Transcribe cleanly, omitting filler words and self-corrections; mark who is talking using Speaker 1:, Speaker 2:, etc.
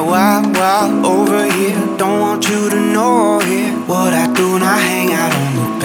Speaker 1: wild, wild over here. Don't want you to know here what I do, not hang out on the